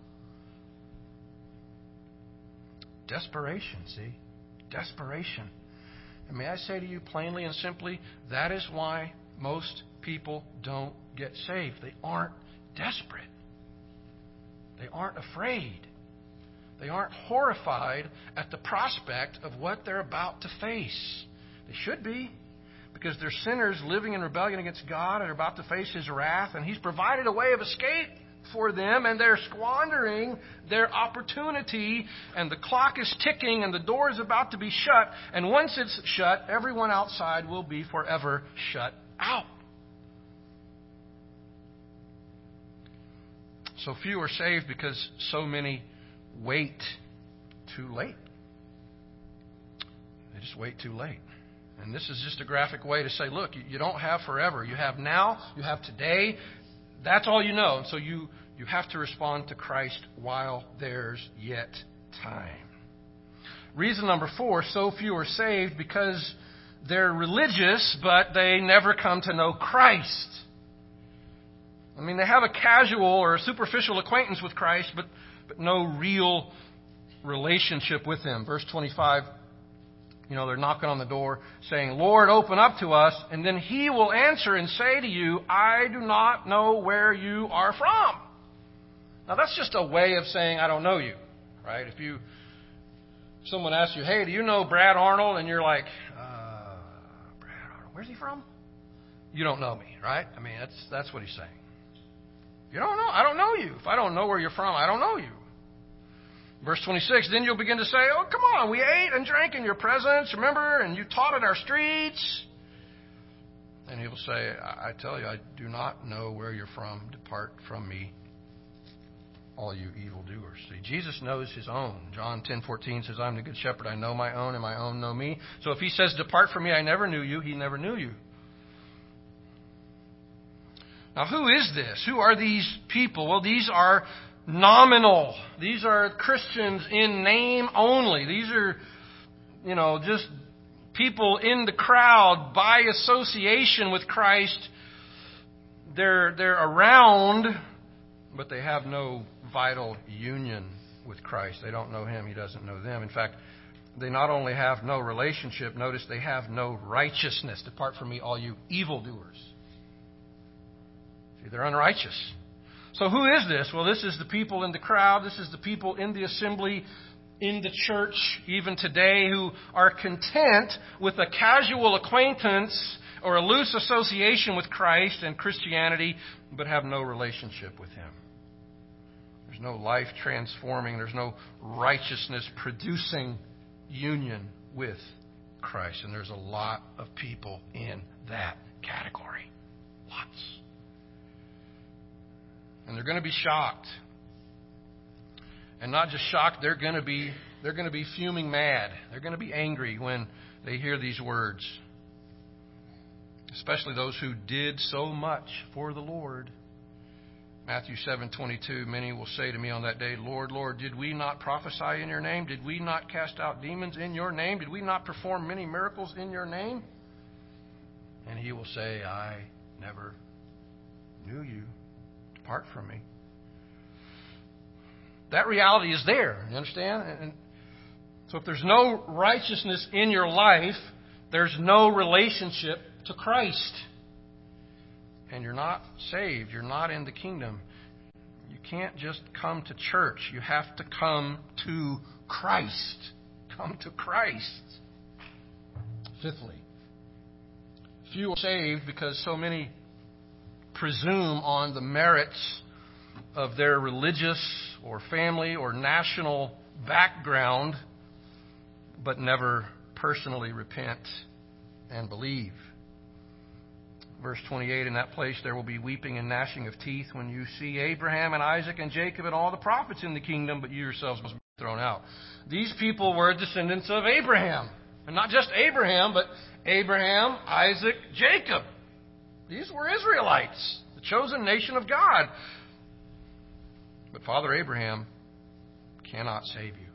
Desperation, see? Desperation. And may I say to you plainly and simply, that is why most people don't get saved. They aren't desperate. They aren't afraid. They aren't horrified at the prospect of what they're about to face. They should be, because they're sinners living in rebellion against God and are about to face His wrath, and He's provided a way of escape for them, and they're squandering their opportunity, and the clock is ticking, and the door is about to be shut, and once it's shut, everyone outside will be forever shut out. So few are saved because so many wait too late. They just wait too late. And this is just a graphic way to say, look, you don't have forever. You have now, you have today. That's all you know. And so you, you have to respond to Christ while there's yet time. Reason number four, so few are saved because they're religious, but they never come to know Christ. I mean, they have a casual or a superficial acquaintance with Christ, but, but no real relationship with Him. Verse twenty-five, you know, they're knocking on the door saying, Lord, open up to us. And then He will answer and say to you, I do not know where you are from. Now, that's just a way of saying, I don't know you, right? If you, if someone asks you, hey, do you know Brad Arnold? And you're like, uh, Brad Arnold, where's he from? You don't know me, right? I mean, that's that's what he's saying. You don't know. I don't know you. If I don't know where you're from, I don't know you. Verse twenty-six, then you'll begin to say, oh, come on, we ate and drank in your presence, remember, and you taught at our streets. And He will say, I tell you, I do not know where you're from. Depart from me, all you evildoers. See, Jesus knows His own. John ten fourteen says, I'm the good shepherd. I know my own, and my own know me. So if He says, depart from me, I never knew you, He never knew you. Now, who is this? Who are these people? Well, these are nominal. These are Christians in name only. These are, you know, just people in the crowd by association with Christ. They're, they're around, but they have no vital union with Christ. They don't know Him. He doesn't know them. In fact, they not only have no relationship, notice they have no righteousness. Depart from me, all you evildoers. See, they're unrighteous. So who is this? Well, this is the people in the crowd. This is the people in the assembly, in the church, even today, who are content with a casual acquaintance or a loose association with Christ and Christianity, but have no relationship with Him. There's no life transforming, there's no righteousness producing union with Christ. And there's a lot of people in that category. Lots. And they're going to be shocked. And not just shocked, they're going to be they're going to be fuming mad. They're going to be angry when they hear these words. Especially those who did so much for the Lord. Matthew seven twenty-two, many will say to me on that day, Lord, Lord, did we not prophesy in your name? Did we not cast out demons in your name? Did we not perform many miracles in your name? And He will say, I never knew you. Depart from me. That reality is there. You understand? And so if there's no righteousness in your life, there's no relationship to Christ. And you're not saved. You're not in the kingdom. You can't just come to church. You have to come to Christ. Come to Christ. Fifthly, few are saved because so many presume on the merits of their religious or family or national background, but never personally repent and believe. Verse twenty-eight, in that place there will be weeping and gnashing of teeth when you see Abraham and Isaac and Jacob and all the prophets in the kingdom, but you yourselves must be thrown out. These people were descendants of Abraham. And not just Abraham, but Abraham, Isaac, Jacob. These were Israelites, the chosen nation of God. But Father Abraham cannot save you.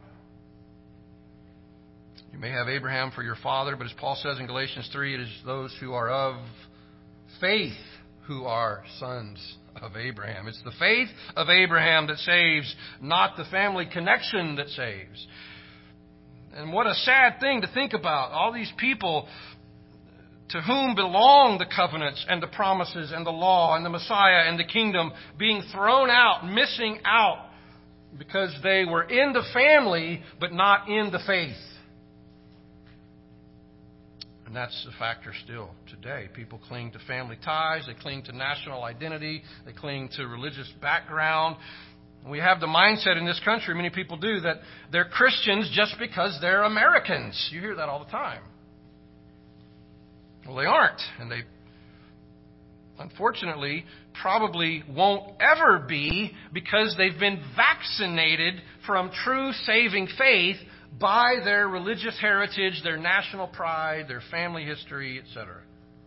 You may have Abraham for your father, but as Paul says in Galatians three, it is those who are of faith who are sons of Abraham. It's the faith of Abraham that saves, not the family connection that saves. And what a sad thing to think about. All these people to whom belong the covenants and the promises and the law and the Messiah and the kingdom being thrown out, missing out because they were in the family but not in the faith. And that's a factor still today. People cling to family ties. They cling to national identity. They cling to religious background. We have the mindset in this country, many people do, that they're Christians just because they're Americans. You hear that all the time. Well, they aren't. And they, unfortunately, probably won't ever be because they've been vaccinated from true saving faith by their religious heritage, their national pride, their family history, et cetera.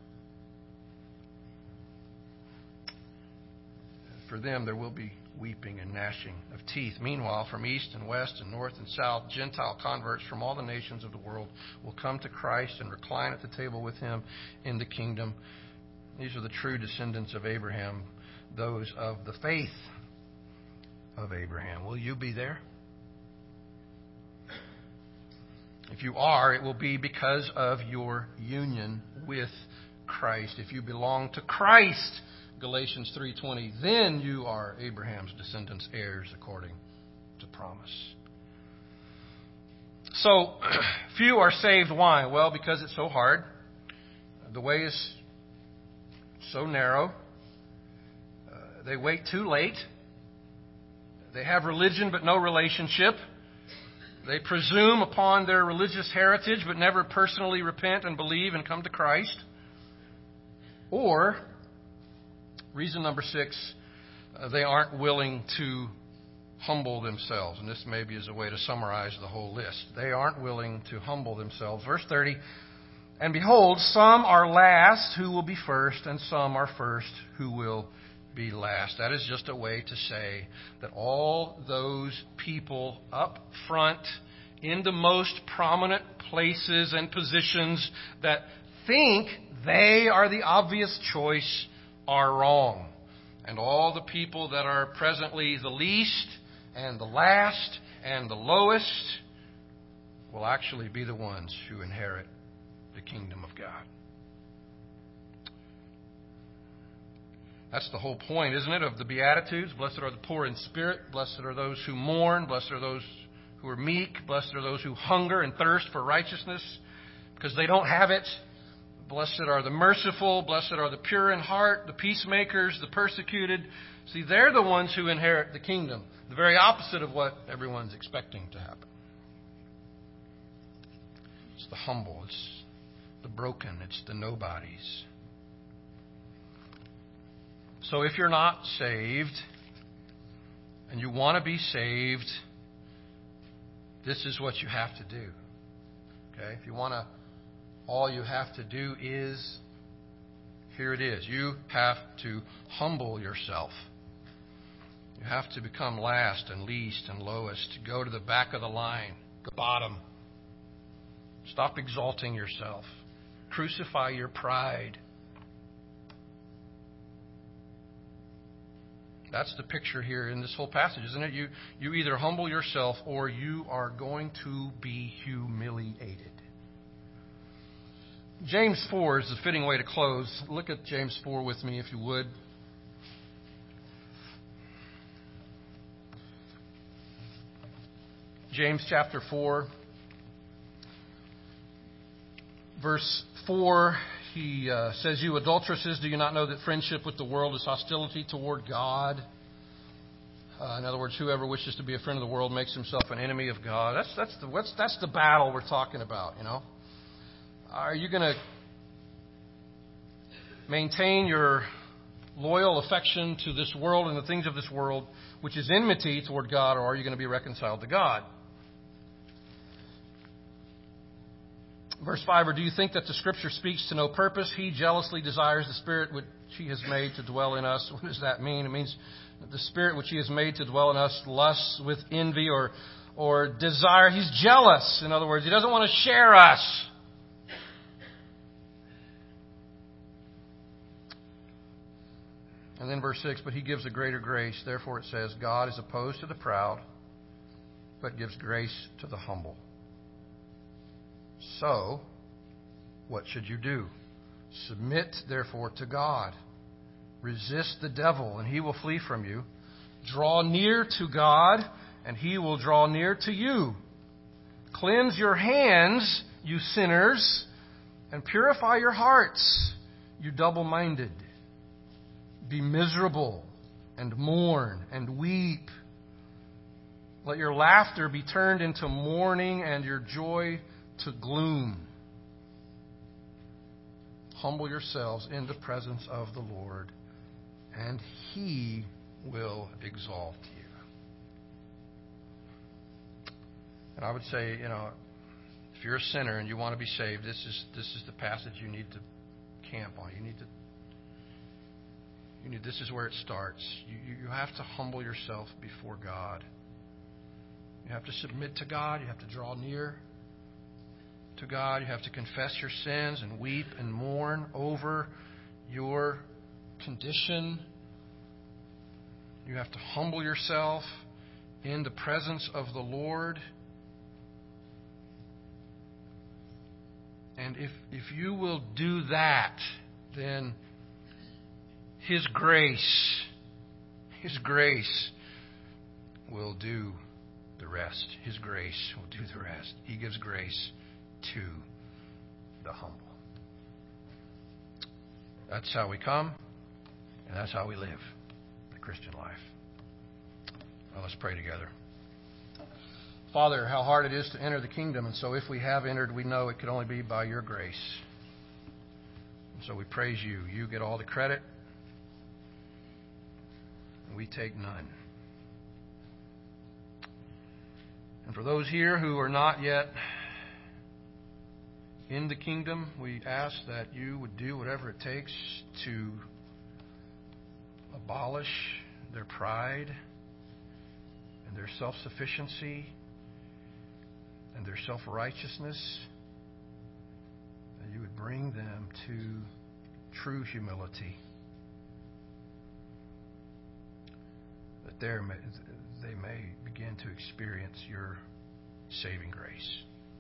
For them, there will be weeping and gnashing of teeth. Meanwhile, from east and west and north and south, Gentile converts from all the nations of the world will come to Christ and recline at the table with Him in the kingdom. These are the true descendants of Abraham, those of the faith of Abraham. Will you be there? If you are, it will be because of your union with Christ. If you belong to Christ, Galatians three twenty, then you are Abraham's descendants, heirs according to promise. So, few are saved. Why? Well, because it's so hard. The way is so narrow. Uh, they wait too late. They have religion but no relationship. They presume upon their religious heritage but never personally repent and believe and come to Christ. Or, reason number six, uh, they aren't willing to humble themselves. And this maybe is a way to summarize the whole list. They aren't willing to humble themselves. Verse thirty, and behold, some are last who will be first, and some are first who will be last. That is just a way to say that all those people up front in the most prominent places and positions that think they are the obvious choice are wrong. And all the people that are presently the least and the last and the lowest will actually be the ones who inherit the kingdom of God. That's the whole point, isn't it, of the Beatitudes? Blessed are the poor in spirit. Blessed are those who mourn. Blessed are those who are meek. Blessed are those who hunger and thirst for righteousness, because they don't have it. Blessed are the merciful. Blessed are the pure in heart, the peacemakers, the persecuted. See, they're the ones who inherit the kingdom. The very opposite of what everyone's expecting to happen. It's the humble. It's the broken. It's the nobodies. So if you're not saved and you want to be saved, this is what you have to do. Okay? If you want to, all you have to do is, here it is. You have to humble yourself. You have to become last and least and lowest. Go to the back of the line, the bottom. Stop exalting yourself. Crucify your pride. That's the picture here in this whole passage, isn't it? You, you either humble yourself or you are going to be humiliated. James four is the fitting way to close. Look at James four with me, if you would. James chapter four, verse four. He uh, says, "You adulteresses, do you not know that friendship with the world is hostility toward God?" Uh, in other words, whoever wishes to be a friend of the world makes himself an enemy of God. That's that's the what's, that's the battle we're talking about. You know, are you going to maintain your loyal affection to this world and the things of this world, which is enmity toward God, or are you going to be reconciled to God? Verse five, "Or do you think that the Scripture speaks to no purpose? He jealously desires the Spirit which He has made to dwell in us." What does that mean? It means that the Spirit which He has made to dwell in us lusts with envy or, or desire. He's jealous. In other words, He doesn't want to share us. And then verse six, "But He gives a greater grace. Therefore it says, God is opposed to the proud, but gives grace to the humble. So, what should you do? Submit, therefore, to God. Resist the devil, and he will flee from you. Draw near to God, and He will draw near to you. Cleanse your hands, you sinners, and purify your hearts, you double-minded. Be miserable, and mourn, and weep. Let your laughter be turned into mourning, and your joy to gloom. Humble yourselves in the presence of the Lord, and He will exalt you." And I would say, you know, if you're a sinner and you want to be saved, this is this is the passage you need to camp on. You need to. You need. This is where it starts. You you, you have to humble yourself before God. You have to submit to God. You have to draw near to God. You have to confess your sins and weep and mourn over your condition. You have to humble yourself in the presence of the Lord. And if if you will do that, then His grace, His grace will do the rest. His grace will do the rest. He gives grace to the humble. That's how we come, and that's how we live the Christian life. Well, let's pray together. Father, how hard it is to enter the kingdom, and so if we have entered, we know it could only be by your grace. And so we praise you. You get all the credit, and we take none. And for those here who are not yet in the kingdom, we ask that you would do whatever it takes to abolish their pride and their self-sufficiency and their self-righteousness, that you would bring them to true humility, that there may, they may begin to experience your saving grace.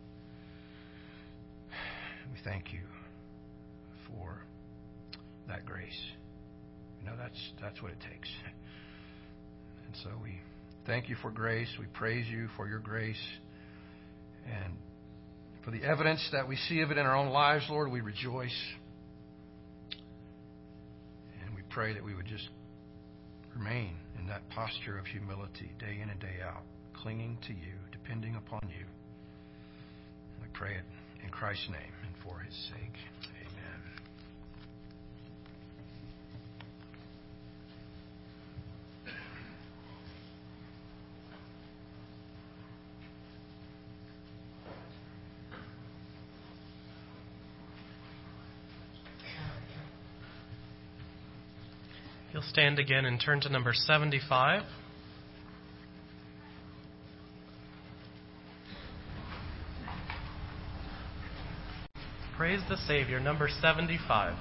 We thank you for that grace. You know, that's that's what it takes. And so we thank you for grace. We praise you for your grace. And For the evidence that we see of it in our own lives, Lord, we rejoice. And we pray that we would just remain in that posture of humility day in and day out, clinging to you, depending upon you. We pray it in Christ's name and for his sake. Amen. You'll stand again and turn to number seventy-five. Praise the Savior, number seventy-five.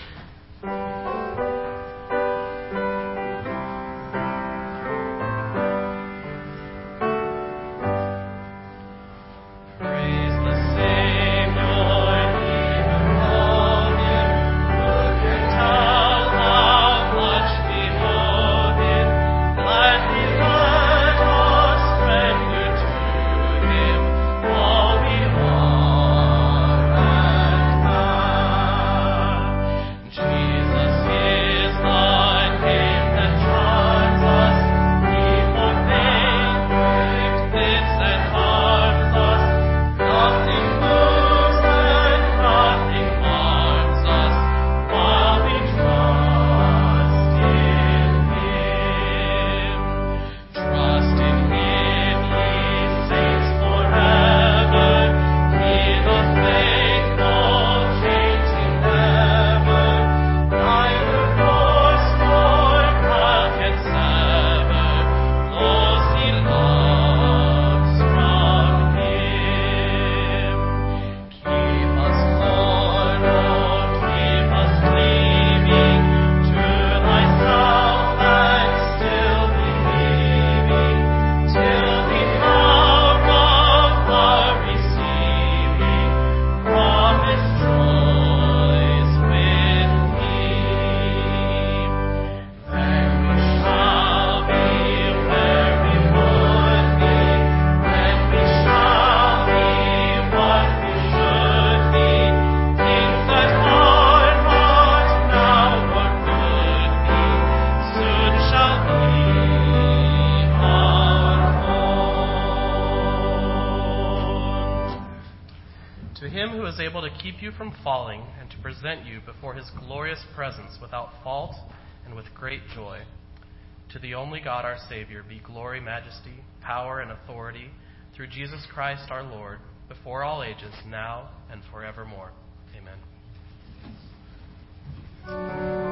Able to keep you from falling and to present you before his glorious presence without fault and with great joy. To the only God our Savior be glory, majesty, power, and authority through Jesus Christ our Lord, before all ages, now and forevermore. Amen.